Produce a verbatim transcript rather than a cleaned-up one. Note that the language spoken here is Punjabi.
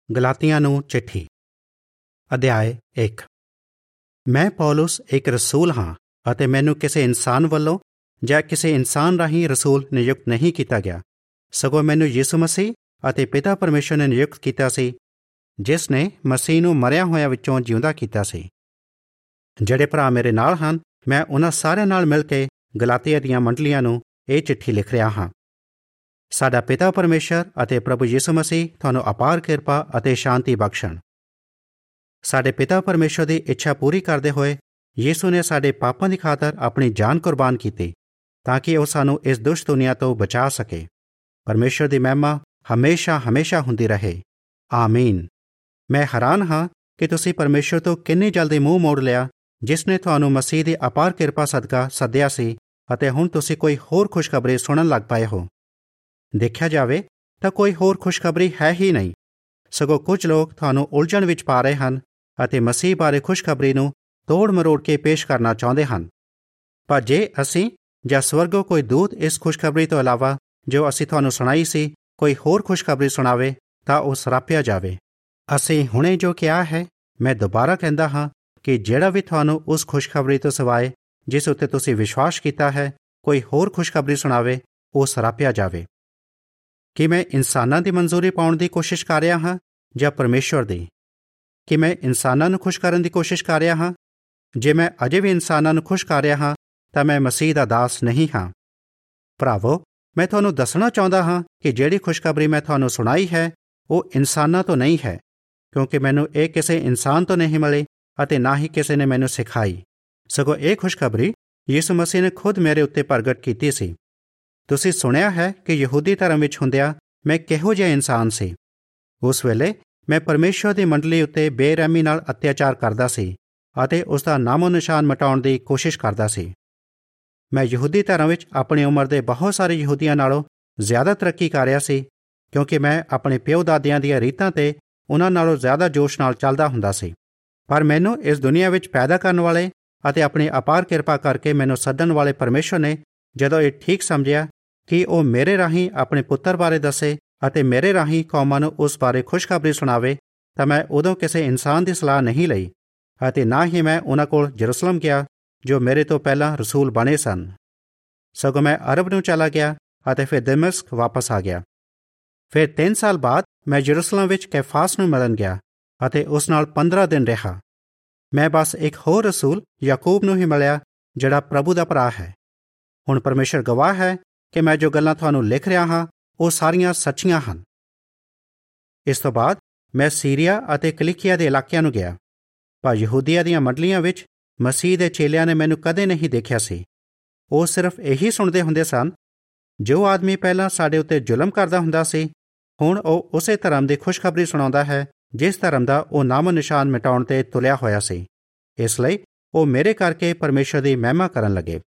ਗਲਾਤੀਆਂ ਨੂੰ ਚਿੱਠੀ ਅਧਿਆਇ ਇੱਕ। ਮੈਂ ਪੌਲੁਸ ਇੱਕ ਰਸੂਲ ਹਾਂ ਅਤੇ ਮੈਨੂੰ ਕਿਸੇ ਇਨਸਾਨ ਵੱਲੋਂ ਜਾਂ ਕਿਸੇ ਇਨਸਾਨ ਰਾਹੀਂ ਰਸੂਲ ਨਿਯੁਕਤ ਨਹੀਂ ਕੀਤਾ ਗਿਆ, ਸਗੋਂ ਮੈਨੂੰ ਯਿਸੂ ਮਸੀਹ ਅਤੇ ਪਿਤਾ ਪਰਮੇਸ਼ਰ ਨੇ ਨਿਯੁਕਤ ਕੀਤਾ ਸੀ, ਜਿਸ ਨੇ ਮਸੀਹ ਨੂੰ ਮਰਿਆਂ ਹੋਇਆਂ ਵਿੱਚੋਂ ਜਿਉਂਦਾ ਕੀਤਾ ਸੀ। ਜਿਹੜੇ ਭਰਾ ਮੇਰੇ ਨਾਲ ਹਨ, ਮੈਂ ਉਹਨਾਂ ਸਾਰਿਆਂ ਨਾਲ ਮਿਲ ਕੇ ਗਲਾਤੀਆ ਦੀਆਂ ਮੰਡਲੀਆਂ ਨੂੰ ਇਹ ਚਿੱਠੀ ਲਿਖ ਰਿਹਾ ਹਾਂ। ਸਾਡਾ ਪਿਤਾ ਪਰਮੇਸ਼ਰ ਅਤੇ ਪ੍ਰਭੂ ਯਿਸੂ ਮਸੀਹ ਤੁਹਾਨੂੰ ਅਪਾਰ ਕਿਰਪਾ ਅਤੇ ਸ਼ਾਂਤੀ ਬਖਸ਼ਣ। ਸਾਡੇ ਪਿਤਾ ਪਰਮੇਸ਼ਰ ਦੀ ਇੱਛਾ ਪੂਰੀ ਕਰਦੇ ਹੋਏ ਯਿਸੂ ਨੇ ਸਾਡੇ ਪਾਪਾਂ ਦੀ ਖਾਤਰ ਆਪਣੀ ਜਾਨ ਕੁਰਬਾਨ ਕੀਤੀ, ਤਾਂ ਕਿ ਉਹ ਸਾਨੂੰ ਇਸ ਦੁਸ਼ਟ ਦੁਨੀਆ ਤੋਂ ਬਚਾ ਸਕੇ। ਪਰਮੇਸ਼ਰ ਦੀ ਮਹਿਮਾ ਹਮੇਸ਼ਾ ਹਮੇਸ਼ਾ ਹੁੰਦੀ ਰਹੇ। ਆਮੀਨ। ਮੈਂ ਹੈਰਾਨ ਹਾਂ ਕਿ ਤੁਸੀਂ ਪਰਮੇਸ਼ਰ ਤੋਂ ਕਿੰਨੀ ਜਲਦੀ ਮੂੰਹ ਮੋੜ ਲਿਆ, ਜਿਸ ਨੇ ਤੁਹਾਨੂੰ ਮਸੀਹ ਦੀ ਅਪਾਰ ਕਿਰਪਾ ਸਦਕਾ ਸੱਦਿਆ ਸੀ, ਅਤੇ ਹੁਣ ਤੁਸੀਂ ਕੋਈ ਹੋਰ ਖੁਸ਼ਖਬਰੀ ਸੁਣਨ ਲੱਗ ਪਏ ਹੋ। ਦੇਖਿਆ ਜਾਵੇ ਤਾਂ ਕੋਈ ਹੋਰ ਖੁਸ਼ਖਬਰੀ ਹੈ ਹੀ ਨਹੀਂ, ਸਗੋਂ ਕੁਝ ਲੋਕ ਤੁਹਾਨੂੰ ਉਲਝਣ ਵਿੱਚ ਪਾ ਰਹੇ ਹਨ ਅਤੇ ਮਸੀਹ ਬਾਰੇ ਖੁਸ਼ਖਬਰੀ ਨੂੰ ਤੋੜ ਮਰੋੜ ਕੇ ਪੇਸ਼ ਕਰਨਾ ਚਾਹੁੰਦੇ ਹਨ। ਪਰ ਜੇ ਅਸੀਂ ਜਾਂ ਸਵਰਗੋਂ ਕੋਈ ਦੂਤ ਇਸ ਖੁਸ਼ਖਬਰੀ ਤੋਂ ਇਲਾਵਾ ਜੋ ਅਸੀਂ ਤੁਹਾਨੂੰ ਸੁਣਾਈ ਸੀ ਕੋਈ ਹੋਰ ਖੁਸ਼ਖਬਰੀ ਸੁਣਾਵੇ, ਤਾਂ ਉਹ ਸਰਾਪਿਆ ਜਾਵੇ। ਅਸੀਂ ਹੁਣੇ ਜੋ ਕਿਹਾ ਹੈ, ਮੈਂ ਦੁਬਾਰਾ ਕਹਿੰਦਾ ਹਾਂ ਕਿ ਜਿਹੜਾ ਵੀ ਤੁਹਾਨੂੰ ਉਸ ਖੁਸ਼ਖਬਰੀ ਤੋਂ ਸਿਵਾਏ ਜਿਸ ਉੱਤੇ ਤੁਸੀਂ ਵਿਸ਼ਵਾਸ ਕੀਤਾ ਹੈ ਕੋਈ ਹੋਰ ਖੁਸ਼ਖਬਰੀ ਸੁਣਾਵੇ, ਉਹ ਸਰਾਪਿਆ ਜਾਵੇ। ਕਿ ਮੈਂ ਇਨਸਾਨਾਂ ਦੀ ਮਨਜ਼ੂਰੀ ਪਾਉਣ ਦੀ ਕੋਸ਼ਿਸ਼ ਕਰ ਰਿਹਾ ਹਾਂ ਜਾਂ ਪਰਮੇਸ਼ਵਰ ਦੀ? ਕਿ ਮੈਂ ਇਨਸਾਨਾਂ ਨੂੰ ਖੁਸ਼ ਕਰਨ ਦੀ ਕੋਸ਼ਿਸ਼ ਕਰ ਰਿਹਾ ਹਾਂ? ਜੇ ਮੈਂ ਅਜੇ ਵੀ ਇਨਸਾਨਾਂ ਨੂੰ ਖੁਸ਼ ਕਰ ਰਿਹਾ ਹਾਂ ਤਾਂ ਮੈਂ ਮਸੀਹ ਦਾ ਦਾਸ ਨਹੀਂ ਹਾਂ। ਭਰਾਵੋ, ਮੈਂ ਤੁਹਾਨੂੰ ਦੱਸਣਾ ਚਾਹੁੰਦਾ ਹਾਂ ਕਿ ਜਿਹੜੀ ਖੁਸ਼ਖਬਰੀ ਮੈਂ ਤੁਹਾਨੂੰ ਸੁਣਾਈ ਹੈ ਉਹ ਇਨਸਾਨਾਂ ਤੋਂ ਨਹੀਂ ਹੈ, ਕਿਉਂਕਿ ਮੈਨੂੰ ਇਹ ਕਿਸੇ ਇਨਸਾਨ ਤੋਂ ਨਹੀਂ ਮਿਲੀ ਅਤੇ ਨਾ ਹੀ ਕਿਸੇ ਨੇ ਮੈਨੂੰ ਸਿਖਾਈ, ਸਗੋਂ ਇਹ ਖੁਸ਼ਖਬਰੀ ਯਿਸੂ ਮਸੀਹ ਨੇ ਖੁਦ ਮੇਰੇ ਉੱਤੇ ਪ੍ਰਗਟ ਕੀਤੀ ਸੀ। ਤੁਸੀਂ ਸੁਣਿਆ ਹੈ ਕਿ ਯਹੂਦੀ ਧਰਮ ਵਿੱਚ ਹੁੰਦਿਆਂ ਮੈਂ ਕਿਹੋ ਜਿਹਾ ਇਨਸਾਨ ਸੀ। ਉਸ ਵੇਲੇ ਮੈਂ ਪਰਮੇਸ਼ਰ ਦੀ ਮੰਡਲੀ ਉੱਤੇ ਬੇਰਹਿਮੀ ਨਾਲ ਅਤਿਆਚਾਰ ਕਰਦਾ ਸੀ ਅਤੇ ਉਸ ਦਾ ਨਾਮੋ ਨਿਸ਼ਾਨ ਮਿਟਾਉਣ ਦੀ ਕੋਸ਼ਿਸ਼ ਕਰਦਾ ਸੀ। ਮੈਂ ਯਹੂਦੀ ਧਰਮ ਵਿੱਚ ਆਪਣੀ ਉਮਰ ਦੇ ਬਹੁਤ ਸਾਰੇ ਯਹੂਦੀਆਂ ਨਾਲੋਂ ਜ਼ਿਆਦਾ ਤਰੱਕੀ ਕਰ ਰਿਹਾ ਸੀ, ਕਿਉਂਕਿ ਮੈਂ ਆਪਣੇ ਪਿਓ ਦਾਦਿਆਂ ਦੀਆਂ ਰੀਤਾਂ ਤੇ ਉਹਨਾਂ ਨਾਲੋਂ ਜ਼ਿਆਦਾ ਜੋਸ਼ ਨਾਲ ਚੱਲਦਾ ਹੁੰਦਾ ਸੀ। ਪਰ ਮੈਨੂੰ ਇਸ ਦੁਨੀਆ ਵਿੱਚ ਪੈਦਾ ਕਰਨ ਵਾਲੇ ਅਤੇ ਆਪਣੀ ਅਪਾਰ ਕਿਰਪਾ ਕਰਕੇ ਮੈਨੂੰ ਸੱਦਣ ਵਾਲੇ ਪਰਮੇਸ਼ਰ ਨੇ ਜਦੋਂ ਇਹ ਠੀਕ ਸਮਝਿਆ ਕਿ ਉਹ ਮੇਰੇ ਰਾਹੀਂ ਆਪਣੇ ਪੁੱਤਰ ਬਾਰੇ ਦੱਸੇ ਅਤੇ ਮੇਰੇ ਰਾਹੀਂ ਕੌਮਾਂ ਨੂੰ ਉਸ ਬਾਰੇ ਖੁਸ਼ਖਬਰੀ ਸੁਣਾਵੇ, ਤਾਂ ਮੈਂ ਉਦੋਂ ਕਿਸੇ ਇਨਸਾਨ ਦੀ ਸਲਾਹ ਨਹੀਂ ਲਈ ਅਤੇ ਨਾ ਹੀ ਮੈਂ ਉਹਨਾਂ ਕੋਲ ਜਰੂਸਲਮ ਗਿਆ ਜੋ ਮੇਰੇ ਤੋਂ ਪਹਿਲਾਂ ਰਸੂਲ ਬਣੇ ਸਨ। ਸਗੋਂ ਮੈਂ ਅਰਬ ਨੂੰ ਚਲਾ ਗਿਆ ਅਤੇ ਫਿਰ ਦਮਿਸ਼ਕ ਵਾਪਸ ਆ ਗਿਆ। ਫਿਰ ਤਿੰਨ ਸਾਲ ਬਾਅਦ ਮੈਂ ਜਰੂਸਲਮ ਵਿੱਚ ਕੈਫਾਸ ਨੂੰ ਮਿਲਣ ਗਿਆ ਅਤੇ ਉਸ ਨਾਲ ਪੰਦਰਾਂ ਦਿਨ ਰਿਹਾ। ਮੈਂ ਬਸ ਇੱਕ ਹੋਰ ਰਸੂਲ ਯਾਕੂਬ ਨੂੰ ਹੀ ਮਿਲਿਆ, ਜਿਹੜਾ ਪ੍ਰਭੂ ਦਾ ਭਰਾ ਹੈ। ਹੁਣ ਪਰਮੇਸ਼ਰ ਗਵਾਹ ਹੈ ਕਿ ਮੈਂ ਜੋ ਗੱਲਾਂ ਤੁਹਾਨੂੰ ਲਿਖ ਰਿਹਾ ਹਾਂ ਉਹ ਸਾਰੀਆਂ ਸੱਚੀਆਂ ਹਨ। ਇਸ ਤੋਂ ਬਾਅਦ ਮੈਂ ਸੀਰੀਆ ਅਤੇ ਕਿਲਿਕੀਆ ਦੇ ਇਲਾਕਿਆਂ ਨੂੰ ਗਿਆ, ਪਰ ਯਹੂਦੀਆਂ ਦੀਆਂ ਮੰਡਲੀਆਂ ਵਿੱਚ ਮਸੀਹ ਦੇ ਚੇਲਿਆਂ ਨੇ ਮੈਨੂੰ ਕਦੇ ਨਹੀਂ ਦੇਖਿਆ ਸੀ। ਉਹ ਸਿਰਫ ਇਹੀ ਸੁਣਦੇ ਹੁੰਦੇ ਸਨ, ਜੋ ਆਦਮੀ ਪਹਿਲਾਂ ਸਾਡੇ ਉੱਤੇ ਜ਼ੁਲਮ ਕਰਦਾ ਹੁੰਦਾ ਸੀ, ਹੁਣ ਉਹ ਉਸੇ ਧਰਮ ਦੀ ਖੁਸ਼ਖਬਰੀ ਸੁਣਾਉਂਦਾ ਹੈ ਜਿਸ ਧਰਮ ਦਾ ਉਹ ਨਾਮੋ ਨਿਸ਼ਾਨ ਮਿਟਾਉਣ ਤੇ ਤੁਲਿਆ ਹੋਇਆ ਸੀ। ਇਸ ਲਈ ਉਹ ਮੇਰੇ ਕਰਕੇ ਪਰਮੇਸ਼ਰ ਦੀ ਮਹਿਮਾ ਕਰਨ ਲੱਗੇ।